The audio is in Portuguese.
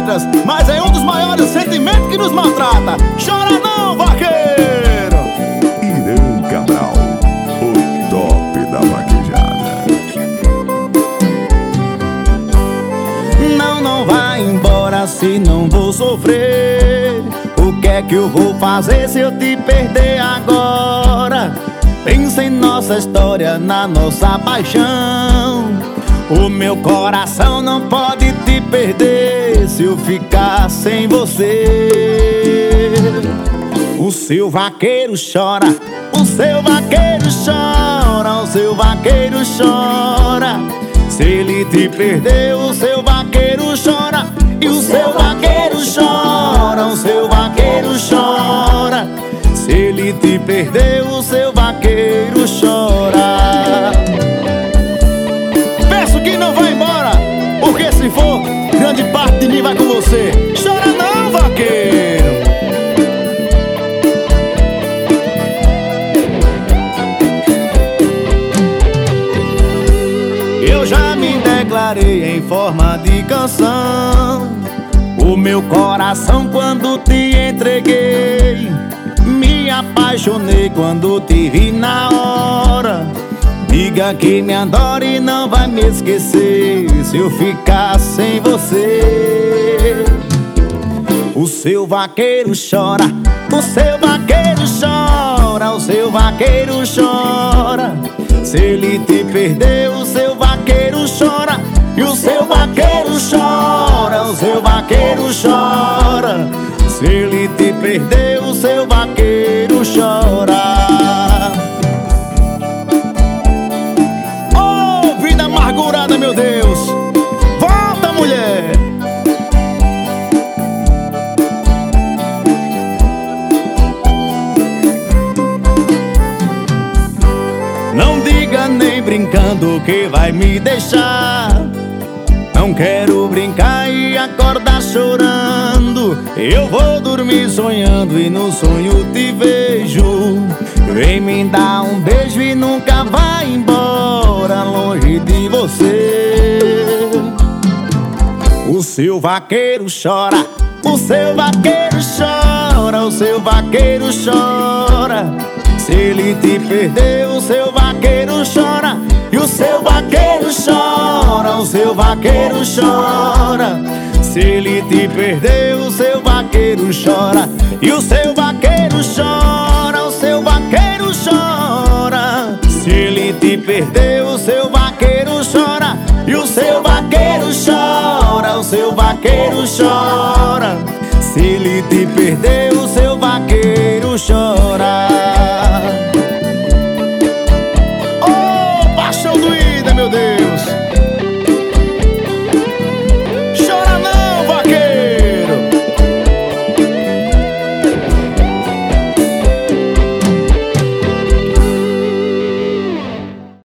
letras, mas é um dos maiores sentimentos que nos maltrata. Chora não, vaqueiro! Irã Cabral, o top da vaquejada. Não vai embora se não vou sofrer. O que é que eu vou fazer se eu te perder agora? Pensa em nossa história, na nossa paixão. O meu coração não pode te perder se eu ficar sem você. O seu vaqueiro chora, o seu vaqueiro chora, o seu vaqueiro chora. Se ele te perdeu, o seu vaqueiro chora. E o seu vaqueiro chora, o seu vaqueiro chora. Se ele te perdeu, o seu vaqueiro chora. Peço que não vá embora, porque se for, grande parte de mim vai com você. Chora não, vaqueiro! Eu já me declarei em forma de canção. O meu coração quando te entreguei. Me apaixonei quando te vi na hora. Diga que me adora e não vai me esquecer se eu ficar sem você. O seu vaqueiro chora, o seu vaqueiro chora, o seu vaqueiro chora. Se ele te perdeu, o seu vaqueiro chora. E o seu vaqueiro chora, o seu vaqueiro chora. Se ele te perdeu, o seu vaqueiro chora. Oh, vida amargurada, meu Deus! Volta, mulher! Não diga nem brincando que vai me deixar. Não quero brincar e acordar chorando. Eu vou dormir sonhando e no sonho te vejo. Vem me dar um beijo e nunca vai embora longe de você. O seu vaqueiro chora, o seu vaqueiro chora, o seu vaqueiro chora. Se ele te perdeu, o seu vaqueiro chora. E o seu vaqueiro chora, o seu vaqueiro chora. Se ele te perdeu, o seu vaqueiro chora. E o seu vaqueiro chora, o seu vaqueiro chora. Se ele te perdeu, o seu vaqueiro chora. E o seu vaqueiro chora, o seu vaqueiro chora. Se ele te perdeu,